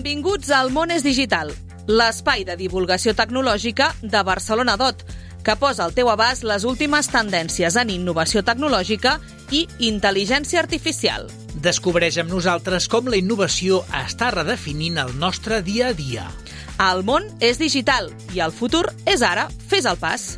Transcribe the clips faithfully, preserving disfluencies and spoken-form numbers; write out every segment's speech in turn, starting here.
Benvinguts al Món és Digital, l'espai de divulgació tecnològica de Barcelona Dot, que posa al teu abast les últimes tendències en innovació tecnològica i intel·ligència artificial. Descobreix amb nosaltres com la innovació està redefinint el nostre dia a dia. El món és digital i el futur és ara. Fes el pas.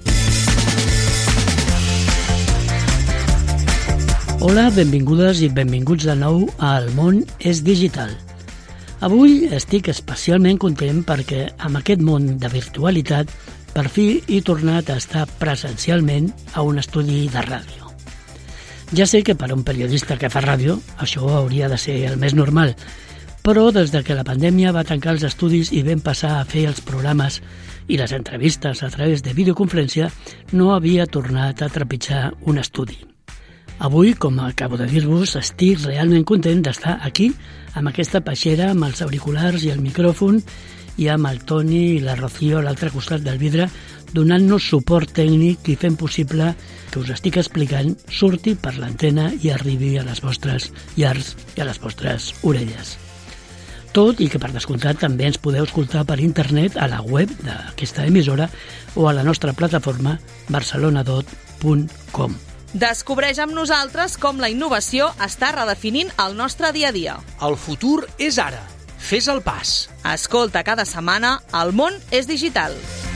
Hola, benvingudes i benvinguts de nou a El món és digital. Avui estic especialment content perquè amb aquest món de virtualitat per fi he tornat a estar presencialment a un estudi de ràdio. Ja sé que per a un periodista que fa ràdio això hauria de ser el més normal, però des de que la pandèmia va tancar els estudis i vam passar a fer els programes i les entrevistes a través de videoconferència, no havia tornat a trepitjar un estudi. Avui, com acabo de dir-vos, estic realment content d'estar aquí, amb aquesta peixera, amb els auriculars i el micròfon, i amb el Toni i la Rocío a l'altre costat del vidre, donant-nos suport tècnic i fent possible que us estic explicant surti per l'antena i arribi a les vostres llars i a les vostres orelles. Tot i que, per descomptat, també ens podeu escoltar per internet a la web d'aquesta emissora o a la nostra plataforma barcelona dot punt com. Descobreix amb nosaltres com la innovació està redefinint el nostre dia a dia. El futur és ara. Fes el pas. Escolta cada setmana El món és digital.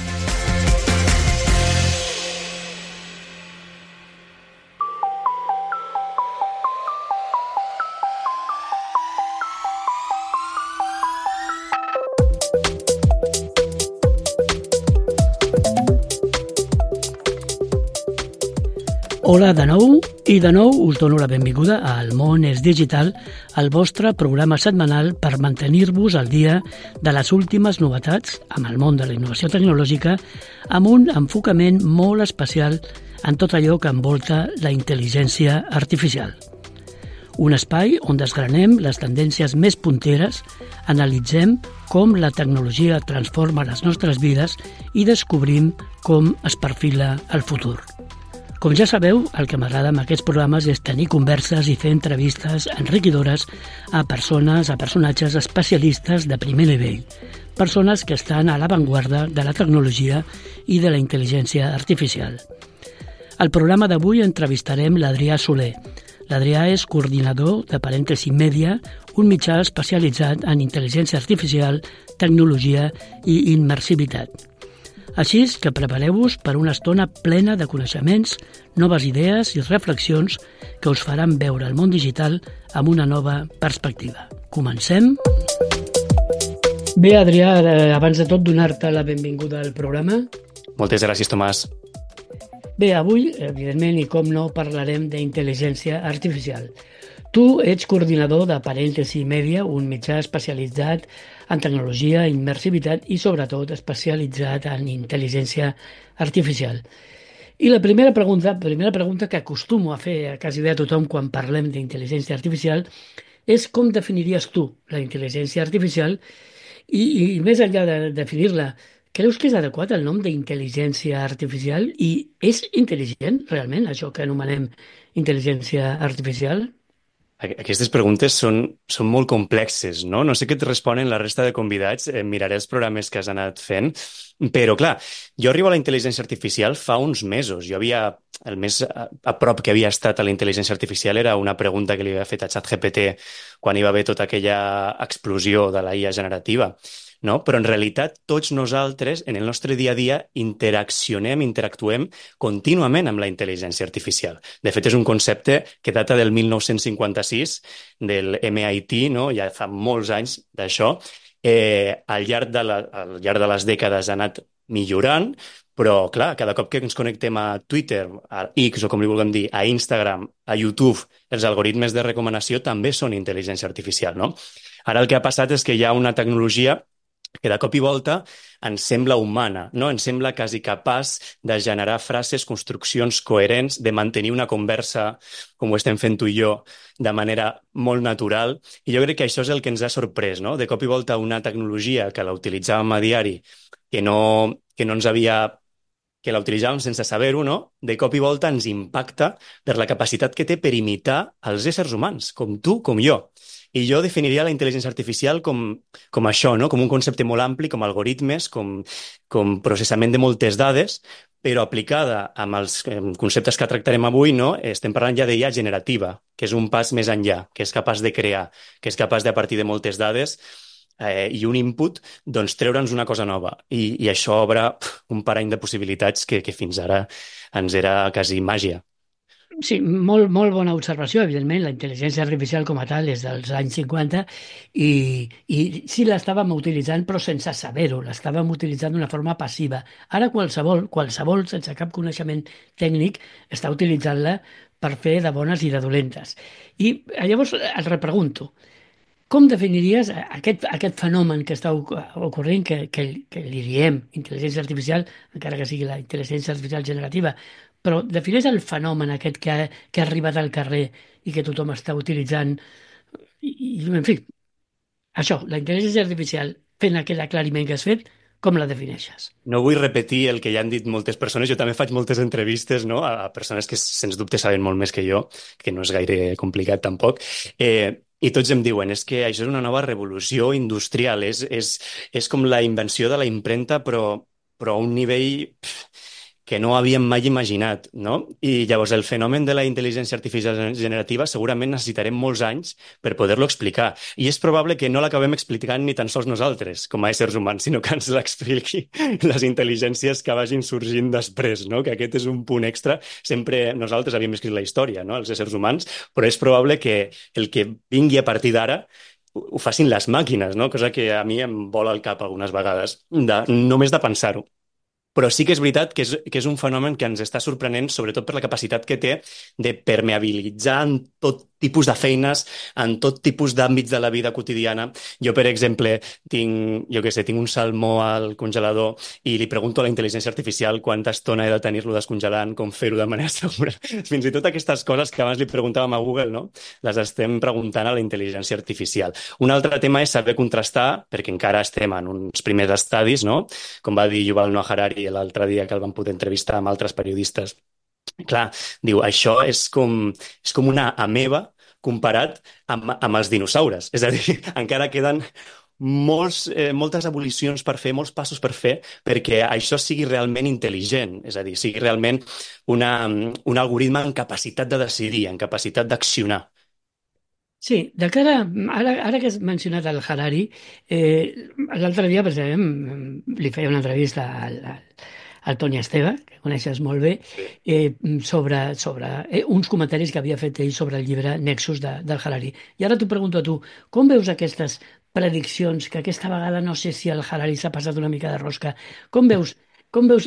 Hola de nou, i de nou us dono la benvinguda a El món és digital, el vostre programa setmanal per mantenir-vos al dia de les últimes novetats amb el món de la innovació tecnològica, amb un enfocament molt especial en tot allò que envolta la intel·ligència artificial. Un espai on desgranem les tendències més punteres, analitzem com la tecnologia transforma les nostres vides i descobrim com es perfila el futur. Com ja sabeu, el que m'agrada amb aquests programes és tenir converses i fer entrevistes enriquidores a persones, a personatges especialistes de primer nivell, persones que estan a l'avantguarda de la tecnologia i de la intel·ligència artificial. Al programa d'avui entrevistarem l'Adrià Soler. L'Adrià és coordinador de Parèntesi Mèdia, un mitjà especialitzat en intel·ligència artificial, tecnologia i immersivitat. Així que prepareu-vos per una estona plena de coneixements, noves idees i reflexions que us faran veure el món digital amb una nova perspectiva. Comencem? Bé, Adrià, abans de tot donar-te la benvinguda al programa. Moltes gràcies, Tomàs. Bé, avui, evidentment, i com no, parlarem d'intel·ligència artificial. Tu ets coordinador de Parèntesi Mèdia, un mitjà especialitzat en tecnologia, immersivitat i, sobretot, especialitzat en intel·ligència artificial. I la primera pregunta, primera pregunta que acostumo a fer a quasi bé a tothom quan parlem d'intel·ligència artificial és com definiries tu la intel·ligència artificial i, i més enllà de definir-la, creus que és adequat el nom d'intel·ligència artificial i és intel·ligent realment això que anomenem intel·ligència artificial? Aquestes preguntes són, són molt complexes, no? No sé què et responen la resta de convidats, eh, miraré els programes que has anat fent, però clar, jo arribo a la intel·ligència artificial fa uns mesos. Jo havia, el més a, a prop que havia estat a la intel·ligència artificial era una pregunta que li havia fet a ChatGPT quan hi va haver tota aquella explosió de la I A generativa. No? Però en realitat tots nosaltres en el nostre dia a dia interaccionem, interactuem contínuament amb la intel·ligència artificial. De fet, és un concepte que data del mil nou-cents cinquanta-sis, del M I T, no? Ja fa molts anys d'això. Eh, al, llarg de la, al llarg de les dècades ha anat millorant, però clar, cada cop que ens connectem a Twitter, a X o com li vulguem dir, a Instagram, a YouTube, els algoritmes de recomanació també són intel·ligència artificial, no? Ara el que ha passat és que hi ha una tecnologia que de cop i volta ens sembla humana, no? Ens sembla quasi capaç de generar frases, construccions coherents, de mantenir una conversa, com ho estem fent tu i jo, de manera molt natural. I jo crec que això és el que ens ha sorprès, no? De cop i volta una tecnologia que la utilitzàvem a diari, que no, que no ens havia que la utilitzàvem sense saber-ho, no? De cop i volta ens impacta per la capacitat que té per imitar els éssers humans, com tu, com jo. I jo definiria la intel·ligència artificial com, com això, no? Com un concepte molt ampli, com algoritmes, com, com processament de moltes dades, però aplicada amb els conceptes que tractarem avui, no? Estem parlant ja d'I A generativa, que és un pas més enllà, que és capaç de crear, que és capaç de, a partir de moltes dades eh, i un input, doncs treure'ns una cosa nova. I, i això obre un parany de possibilitats que, que fins ara ens era quasi màgia. Sí, molt, molt bona observació. Evidentment, la intel·ligència artificial com a tal és dels anys cinquanta i, i sí l'estàvem utilitzant, però sense saber-ho. L'estàvem utilitzant d'una forma passiva. Ara qualsevol, qualsevol, sense cap coneixement tècnic, està utilitzant-la per fer de bones i de dolentes. I llavors et repregunto, com definiries aquest, aquest fenomen que està ocorrent, que, que, que li diem intel·ligència artificial, encara que sigui la intel·ligència artificial generativa, però defineix el fenomen aquest que ha, que ha arribat al carrer i que tothom està utilitzant. I, i en fi, això, la intel·ligència artificial, fent aquest aclariment que has fet, com la defineixes? No vull repetir el que ja han dit moltes persones. Jo també faig moltes entrevistes, no?, a persones que sens dubte saben molt més que jo, que no és gaire complicat tampoc. Eh, I tots em diuen, és que això és una nova revolució industrial, és, és, és com la invenció de la impremta, però, però a un nivell pff, que no havíem mai imaginat, no? I llavors el fenomen de la intel·ligència artificial generativa segurament necessitarem molts anys per poder-lo explicar. I és probable que no l'acabem explicant ni tan sols nosaltres, com a éssers humans, sinó que ens l'expliqui les intel·ligències que vagin sorgint després, no? Que aquest és un punt extra. Sempre nosaltres havíem escrit la història, no?, els éssers humans, però és probable que el que vingui a partir d'ara ho facin les màquines, no? Cosa que a mi em vola al cap algunes vegades, de, només de pensar-ho. Però sí que és veritat que és, que és un fenomen que ens està sorprenent, sobretot per la capacitat que té de permeabilitzar en tot tipus de feines, en tot tipus d'àmbits de la vida quotidiana. Jo, per exemple, tinc, jo què sé, tinc un salmó al congelador i li pregunto a la intel·ligència artificial quanta estona he de tenir-lo descongelant, com fer-ho de manera segura. Fins i tot aquestes coses que abans li preguntàvem a Google, no?, les estem preguntant a la intel·ligència artificial. Un altre tema és saber contrastar, perquè encara estem en uns primers estadis, no?, com va dir Yuval Noah Harari l'altre dia que el van poder entrevistar amb altres periodistes. Clar, diu, això és com, és com una ameba comparat amb, amb els dinosaures. És a dir, encara queden molts, eh, moltes evolucions per fer, molts passos per fer perquè això sigui realment intel·ligent, és a dir, sigui realment una, un algoritme en capacitat de decidir, en capacitat d'accionar. Sí, de cara, ara, ara que has mencionat el Harari, eh, l'altre dia, precisament, li feia una entrevista al, al, al Toni Esteve, que coneixes molt bé, eh, sobre, sobre eh, uns comentaris que havia fet ell sobre el llibre Nexus de, del Harari. I ara t'ho pregunto a tu, com veus aquestes prediccions, que aquesta vegada no sé si el Harari s'ha passat una mica de rosca, com veus Com veus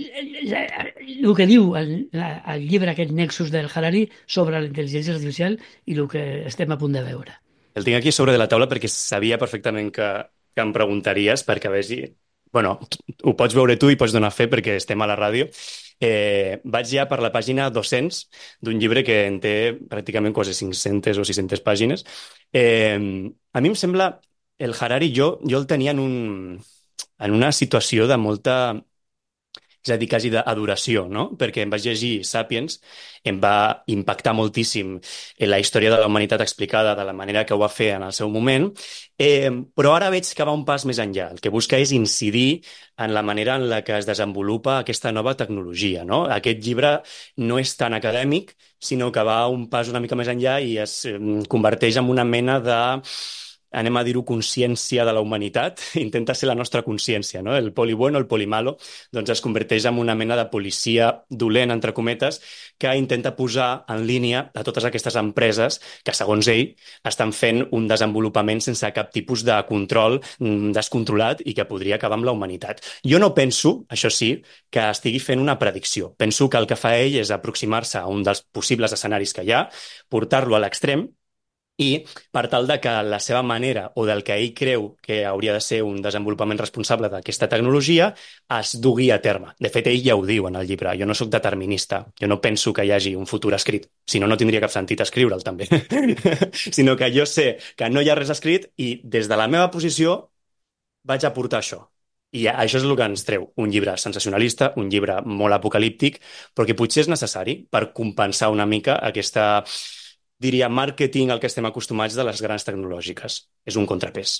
el que diu el, el llibre aquest Nexus del Harari sobre la intel·ligència artificial i el que estem a punt de veure? El tinc aquí sobre de la taula perquè sabia perfectament que, que em preguntaries perquè a veure, bueno, ho pots veure tu i pots donar fe perquè estem a la ràdio. Eh, vaig ja per la pàgina dos-cents d'un llibre que en té pràcticament quasi cinc-centes o sis-centes pàgines. Eh, a mi em sembla, el Harari jo, jo el tenia en, un, en una situació de molta... és a dir, quasi d'adoració, no? Perquè em vaig llegir Sapiens, em va impactar moltíssim la història de la humanitat explicada de la manera que ho va fer en el seu moment, eh, però ara veig que va un pas més enllà. El que busca és incidir en la manera en la que es desenvolupa aquesta nova tecnologia, no? Aquest llibre no és tan acadèmic, sinó que va un pas una mica més enllà i es eh, converteix en una mena de... anem a dir-ho, consciència de la humanitat, intenta ser la nostra consciència, no? El poli bueno, el poli malo, doncs es converteix en una mena de policia dolent, entre cometes, que intenta posar en línia a totes aquestes empreses que, segons ell, estan fent un desenvolupament sense cap tipus de control descontrolat i que podria acabar amb la humanitat. Jo no penso, això sí, que estigui fent una predicció. Penso que el que fa ell és aproximar-se a un dels possibles escenaris que hi ha, portar-lo a l'extrem, i per tal de que la seva manera o del que ell creu que hauria de ser un desenvolupament responsable d'aquesta tecnologia es dugui a terme. De fet, ell ja ho diu en el llibre. Jo no sóc determinista. Jo no penso que hi hagi un futur escrit. Si no, no tindria cap sentit escriure'l, també. Sinó que jo sé que no hi ha res escrit i des de la meva posició vaig aportar això. I això és el que ens treu. Un llibre sensacionalista, un llibre molt apocalíptic, però que potser és necessari per compensar una mica aquesta, diria, màrqueting al que estem acostumats de les grans tecnològiques. És un contrapès.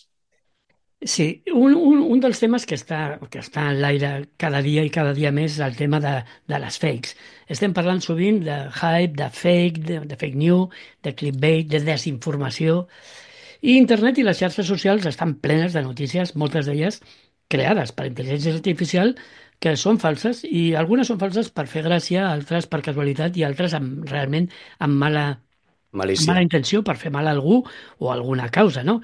Sí, un, un, un dels temes que està, que està en l'aire cada dia i cada dia més és el tema de, de les fakes. Estem parlant sovint de hype, de fake, de, de fake news, de clickbait, de desinformació. I internet i les xarxes socials estan plenes de notícies, moltes d'elles creades per intel·ligència artificial, que són falses, i algunes són falses per fer gràcia, altres per casualitat i altres amb, realment amb mala, amb Malícia. mala intenció per fer mal a algú o a alguna causa, no?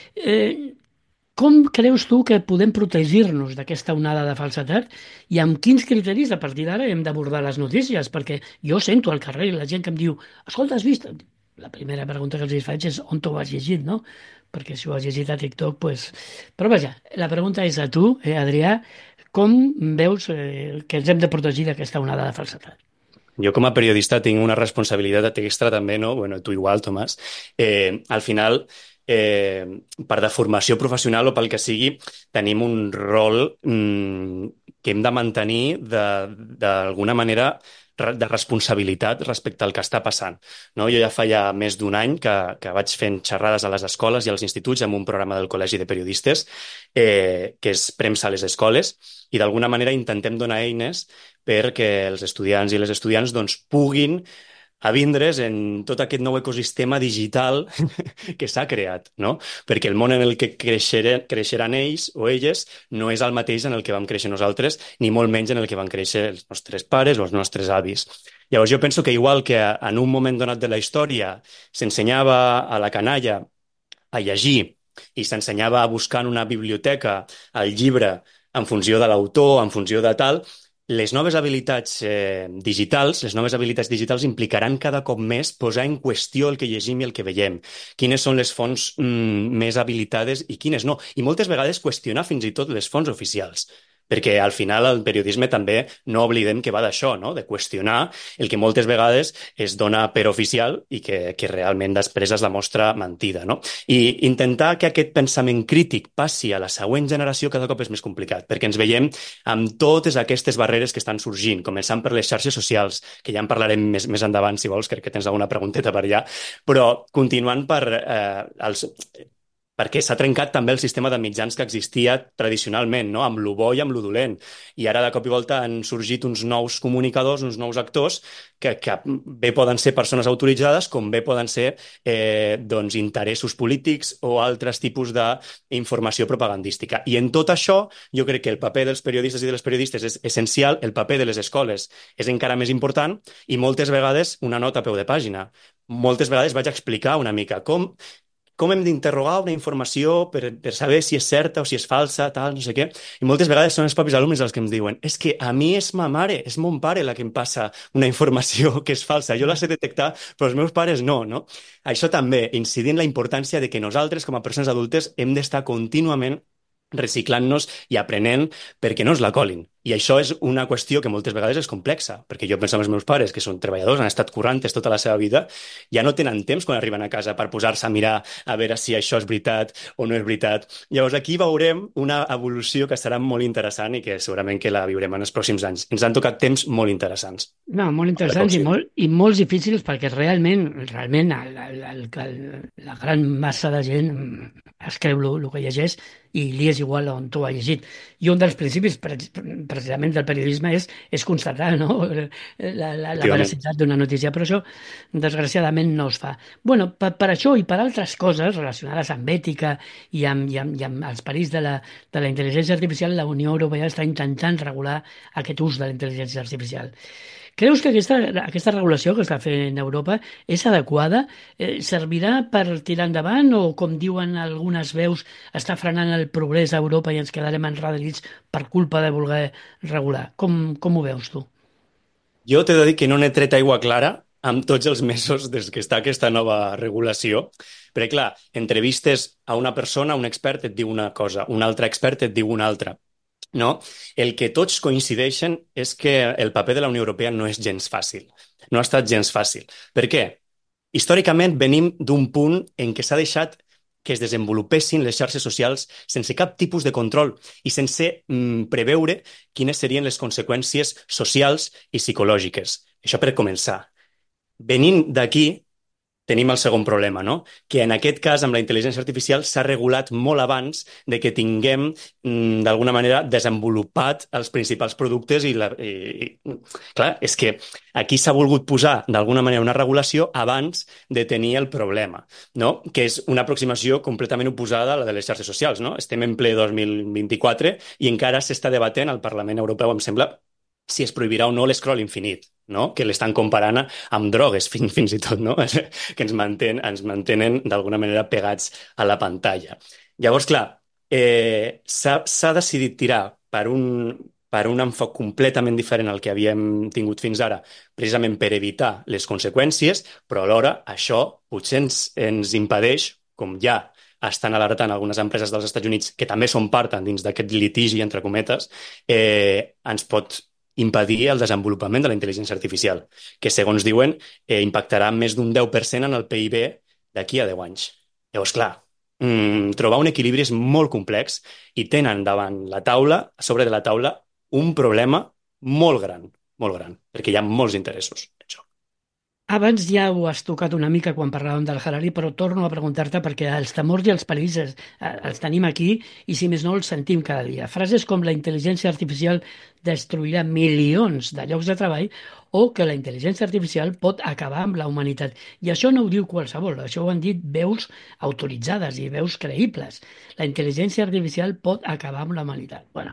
Eh, com creus tu que podem protegir-nos d'aquesta onada de falsedat i amb quins criteris a partir d'ara hem d'abordar les notícies? Perquè jo sento al carrer la gent que em diu escolta, has vist? La primera pregunta que els faig és on t'ho has llegit, no? Perquè si ho has llegit a TikTok, pues... Però vaja, la pregunta és a tu, eh, Adrià, com veus eh, que ens hem de protegir d'aquesta onada de falsedat? Jo com a periodista tinc una responsabilitat extra també, no? Bueno, tu igual, Tomàs. Eh, al final, eh, per de formació professional o pel que sigui, tenim un rol mm, que hem de mantenir d'alguna manera de responsabilitat respecte al que està passant. No? Jo ja fa ja més d'un any que, que vaig fent xerrades a les escoles i als instituts amb un programa del Col·legi de Periodistes eh, que és Premsa a les escoles i d'alguna manera intentem donar eines perquè els estudiants i les estudiants doncs, puguin a vindre's en tot aquest nou ecosistema digital que s'ha creat, no? Perquè el món en el que creixeran, creixeran ells o elles no és el mateix en el que vam créixer nosaltres, ni molt menys en el que van créixer els nostres pares o els nostres avis. Llavors jo penso que igual que en un moment donat de la història s'ensenyava a la canalla a llegir i s'ensenyava a buscar en una biblioteca el llibre en funció de l'autor, en funció de tal, les noves habilitats eh, digitals, les noves habilitats digitals implicaran cada cop més posar en qüestió el que llegim i el que veiem. Quines són les fonts mm, més habilitades i quines no. I moltes vegades qüestionar fins i tot les fonts oficials. Perquè al final el periodisme també no oblidem que va d'això, no? De qüestionar el que moltes vegades es dona per oficial i que, que realment després es demostra mentida. No? I intentar que aquest pensament crític passi a la següent generació cada cop és més complicat, perquè ens veiem amb totes aquestes barreres que estan sorgint, començant per les xarxes socials, que ja en parlarem més, més endavant, si vols, crec que tens alguna pregunteta per allà, però continuant per eh, els... perquè s'ha trencat també el sistema de mitjans que existia tradicionalment, no? Amb lo bo i amb lo dolent. I ara de cop i volta han sorgit uns nous comunicadors, uns nous actors, que, que bé poden ser persones autoritzades, com bé poden ser eh, doncs, interessos polítics o altres tipus d'informació propagandística. I en tot això, jo crec que el paper dels periodistes i de les periodistes és essencial, el paper de les escoles és encara més important i moltes vegades una nota a peu de pàgina. Moltes vegades vaig explicar una mica com com hem d'interrogar una informació per, per saber si és certa o si és falsa, tal, no sé què. I moltes vegades són els propis alumnes els que em diuen és que a mi és ma mare, és mon pare la que em passa una informació que és falsa. Jo la sé detectar, però els meus pares no, no? Això també incidir en la importància de que nosaltres, com a persones adultes, hem d'estar contínuament reciclant-nos i aprenent perquè no ens la colin. I això és una qüestió que moltes vegades és complexa, perquè jo penso en els meus pares, que són treballadors, han estat currantes tota la seva vida, ja no tenen temps quan arriben a casa per posar-se a mirar a veure si això és veritat o no és veritat. Llavors aquí veurem una evolució que serà molt interessant i que segurament que la viurem en els pròxims anys. Ens han tocat temps molt interessants. No, molt interessants i, molt, i molts difícils perquè realment, realment el, el, el, el, la gran massa de gent es creu el que llegeix i li és igual on t'ho ha llegit. I un dels principis precisament del periodisme és, és constatar, no? la, la, la veracitat d'una notícia, però això desgraciadament no es fa. Bueno, per, per això i per altres coses relacionades amb ètica i amb, i amb, i amb els perills de la, de la intel·ligència artificial, la Unió Europea està intentant regular aquest ús de la intel·ligència artificial. Creus que aquesta, aquesta regulació que està fent Europa és adequada? Eh, servirà per tirar endavant o, com diuen algunes veus, està frenant el progrés a Europa i ens quedarem enradelits per culpa de voler regular? Com, com ho veus tu? Jo t'he de dir que no n'he tret aigua clara amb tots els mesos des que està aquesta nova regulació, perquè clar, entrevistes a una persona, un expert et diu una cosa, un altre expert et diu una altra. No? El que tots coincideixen és que el paper de la Unió Europea no és gens fàcil. No ha estat gens fàcil. Per què? Històricament venim d'un punt en què s'ha deixat que es desenvolupessin les xarxes socials sense cap tipus de control i sense mm, preveure quines serien les conseqüències socials i psicològiques. Això per començar. Venint d'aquí, tenim el segon problema, no? Que en aquest cas, amb la intel·ligència artificial, s'ha regulat molt abans de que tinguem, mm, d'alguna manera, desenvolupat els principals productes i, la, i, i clar, és que aquí s'ha volgut posar, d'alguna manera, una regulació abans de tenir el problema, no? Que és una aproximació completament oposada a la de les xarxes socials, no? Estem en ple dos mil vint-i-quatre i encara s'està debatent al Parlament Europeu, em sembla, si es prohibirà o no l'escroll infinit, no? Que l'estan comparant amb drogues, fins, fins i tot, no? Que ens, mantén, ens mantenen d'alguna manera pegats a la pantalla. Llavors, clar, eh, s'ha decidit tirar per un, per un enfoc completament diferent al que havíem tingut fins ara, precisament per evitar les conseqüències, però alhora això potser ens, ens impedeix, com ja estan alertant algunes empreses dels Estats Units, que també són part dins d'aquest litigi, entre cometes, eh, ens pot impedir el desenvolupament de la intel·ligència artificial, que, segons diuen, eh, impactarà més d'un deu per cent en el P I B d'aquí a deu anys. Llavors, clar, mmm, trobar un equilibri és molt complex i tenen davant la taula, a sobre de la taula, un problema molt gran, molt gran, perquè hi ha molts interessos en joc. Abans ja ho has tocat una mica quan parlàvem del Harari, però torno a preguntar-te perquè els temors i els perills els, els tenim aquí i, si més no, els sentim cada dia. Frases com la intel·ligència artificial destruirà milions de llocs de treball o que la intel·ligència artificial pot acabar amb la humanitat. I això no ho diu qualsevol, això ho han dit veus autoritzades i veus creïbles. La intel·ligència artificial pot acabar amb la humanitat. Bueno,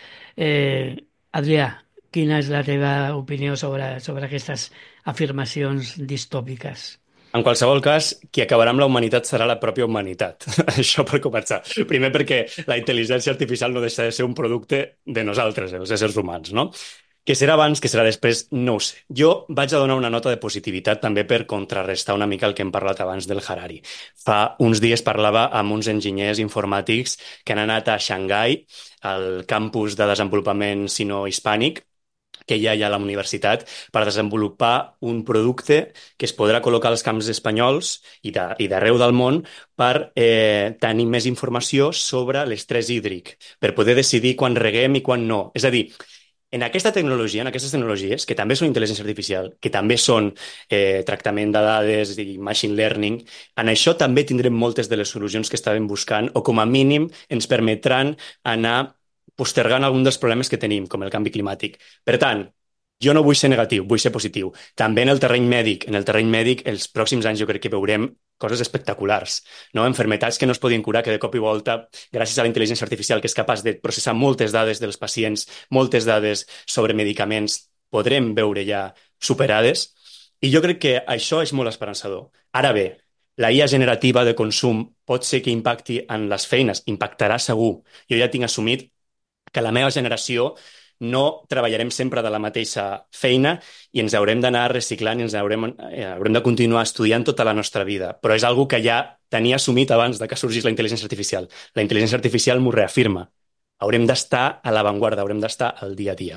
eh, Adrià, quina és la teva opinió sobre, sobre aquestes afirmacions distòpiques? En qualsevol cas, qui acabarà amb la humanitat serà la pròpia humanitat. Això per començar. Primer perquè la intel·ligència artificial no deixa de ser un producte de nosaltres, els éssers humans, no? Que serà abans, que serà després, no ho sé. Jo vaig a donar una nota de positivitat també per contrarrestar una mica el que hem parlat abans del Harari. Fa uns dies parlava amb uns enginyers informàtics que han anat a Xangai, al campus de desenvolupament sino-hispànic, que hi ha allà a la universitat, per desenvolupar un producte que es podrà col·locar als camps espanyols i d'arreu del món per eh, tenir més informació sobre l'estrès hídric, per poder decidir quan reguem i quan no. És a dir, en aquesta tecnologia, en aquestes tecnologies, que també són intel·ligència artificial, que també són eh, tractament de dades i machine learning, en això també tindrem moltes de les solucions que estàvem buscant o com a mínim ens permetran anar postergant algun dels problemes que tenim, com el canvi climàtic. Per tant, jo no vull ser negatiu, vull ser positiu. També en el terreny mèdic. En el terreny mèdic, els pròxims anys jo crec que veurem coses espectaculars, no? Enfermetats que no es podien curar, que de cop i volta, gràcies a la intel·ligència artificial, que és capaç de processar moltes dades dels pacients, moltes dades sobre medicaments, podrem veure ja superades. I jo crec que això és molt esperançador. Ara bé, la I A generativa de consum pot ser que impacti en les feines, impactarà segur. Jo ja tinc assumit que la meva generació no treballarem sempre de la mateixa feina i ens haurem d'anar reciclant i ens haurem, eh, haurem de continuar estudiant tota la nostra vida. Però és algo que ja tenia assumit abans de que sorgís la intel·ligència artificial. La intel·ligència artificial m'ho reafirma. Haurem d'estar a l'avantguarda, haurem d'estar al dia a dia.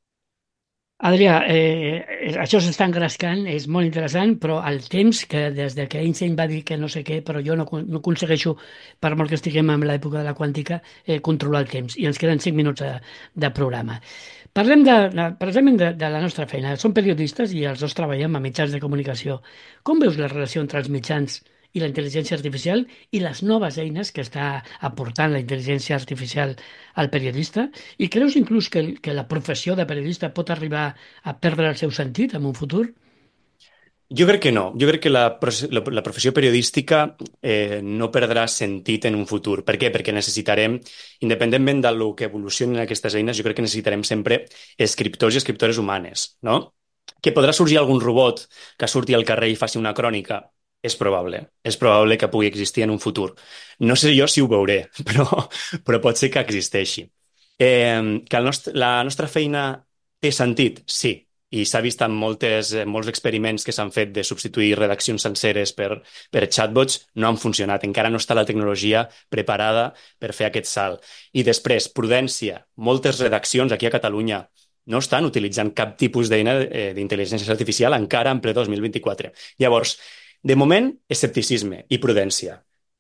Adrià, eh, això s'està engrescant, és molt interessant, però el temps, que des de que Einstein va dir que no sé què, però jo no, no aconsegueixo, per molt que estiguem en l'època de la quàntica, eh, controlar el temps. I ens queden cinc minuts de, de programa. Parlem de, de, precisament de, de la nostra feina. Som periodistes i els dos treballem a mitjans de comunicació. Com veus la relació entre els mitjans i la intel·ligència artificial i les noves eines que està aportant la intel·ligència artificial al periodista? I creus inclús que, que la professió de periodista pot arribar a perdre el seu sentit en un futur? Jo crec que no. Jo crec que la, la, la professió periodística eh, no perdrà sentit en un futur. Per què? Perquè necessitarem, independentment del que evolucionin aquestes eines, jo crec que necessitarem sempre escriptors i escriptores humanes, no? Que podrà sorgir algun robot que surti al carrer i faci una crònica. És probable. És probable que pugui existir en un futur. No sé jo si ho veuré, però, però pot ser que existeixi. Eh, que el nostre, la nostra feina té sentit? Sí. I s'ha vist en moltes, molts experiments que s'han fet de substituir redaccions senceres per, per chatbots, no han funcionat. Encara no està la tecnologia preparada per fer aquest salt. I després, prudència. Moltes redaccions aquí a Catalunya no estan utilitzant cap tipus d'eina d'intel·ligència artificial encara en ple dos mil vint-i-quatre. Llavors, de moment, escepticisme i prudència.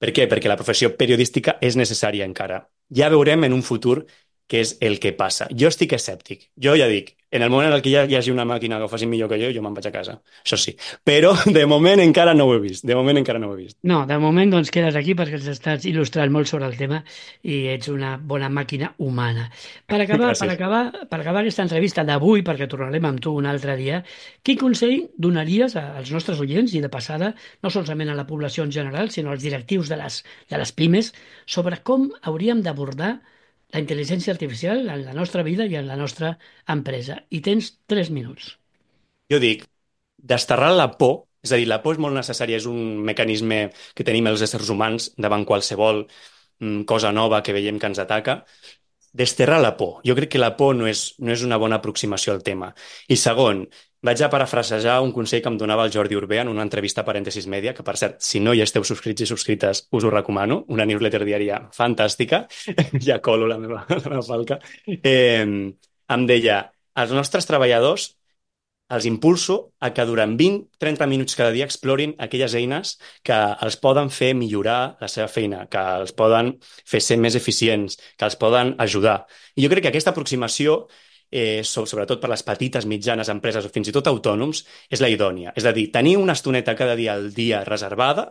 Per què? Perquè la professió periodística és necessària encara. Ja veurem en un futur què és el que passa. Jo estic escèptic. Jo ja dic, en el moment en què hi hagi una màquina que ho faci millor que jo, jo me'n vaig a casa. Això sí. Però de moment encara no ho he vist. De moment encara no ho he vist. No, de moment doncs quedes aquí perquè ens estàs il·lustrant molt sobre el tema i ets una bona màquina humana. Per acabar, per acabar, per acabar aquesta entrevista d'avui, perquè tornarem amb tu un altre dia, quin consell donaries als nostres oients i de passada, no solament a la població en general, sinó als directius de les, de les pimes, sobre com hauríem d'abordar la intel·ligència artificial en la nostra vida i en la nostra empresa? I tens tres minuts. Jo dic, desterrar la por, és a dir, la por és molt necessària, és un mecanisme que tenim els éssers humans davant qualsevol mm, cosa nova que veiem que ens ataca. Desterrar la por. Jo crec que la por no és, no és una bona aproximació al tema. I segon, vaig a parafrasejar un consell que em donava el Jordi Urbé en una entrevista a Parèntesis Media, que per cert, si no hi esteu subscrits i subscrites, us ho recomano, una newsletter diària fantàstica, ja colo la meva, la meva falca, eh, em deia, als nostres treballadors els impulso a que durant vint a trenta minuts cada dia explorin aquelles eines que els poden fer millorar la seva feina, que els poden fer ser més eficients, que els poden ajudar. I jo crec que aquesta aproximació, eh, sobretot per les petites, mitjanes empreses o fins i tot autònoms, és la idònia. És a dir, tenir una estoneta cada dia al dia reservada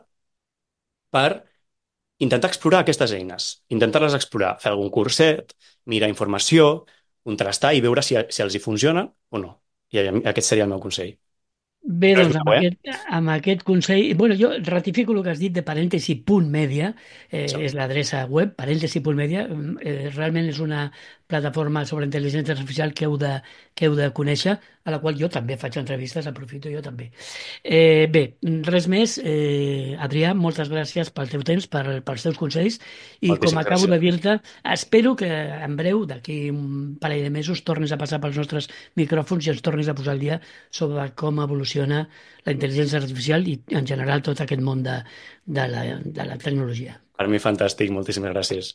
per intentar explorar aquestes eines, intentar-les explorar, fer algun curset, mirar informació, contrastar i veure si, si els hi funciona o no. I aquest seria el meu consell. Bé, doncs amb, eh? aquest, amb aquest consell... Bueno, jo ratifico el que has dit de parèntesi punt media, eh, sí. És l'adreça web, parèntesi punt media, eh, realment és una plataforma sobre intel·ligència artificial que heu de, que heu de conèixer, a la qual jo també faig entrevistes, aprofito jo també. Eh, bé, res més. Eh, Adrià, moltes gràcies pel teu temps, per, pels teus consells, i Moltíssimes com acabo gràcies. de dir-te, espero que en breu, d'aquí un parell de mesos, tornis a passar pels nostres micròfons i ens tornis a posar al dia sobre com evoluciona la intel·ligència artificial i, en general, tot aquest món de, de, la, de la tecnologia. Per mi, fantàstic. Moltíssimes gràcies.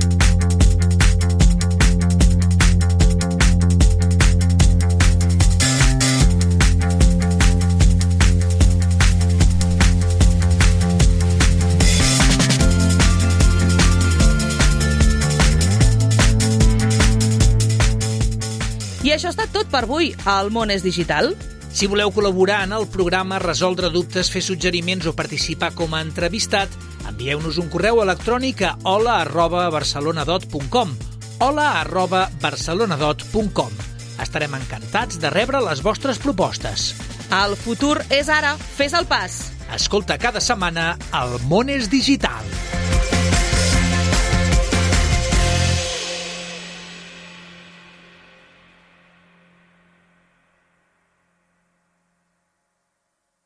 I això ha estat tot per avui. El món és digital. Si voleu col·laborar en el programa, resoldre dubtes, fer suggeriments o participar com a entrevistat, envieu-nos un correu electrònic a hola arroba barcelonadot punt com hola arroba barcelonadot punt com. Estarem encantats de rebre les vostres propostes. El futur és ara. Fes el pas. Escolta cada setmana El món és digital.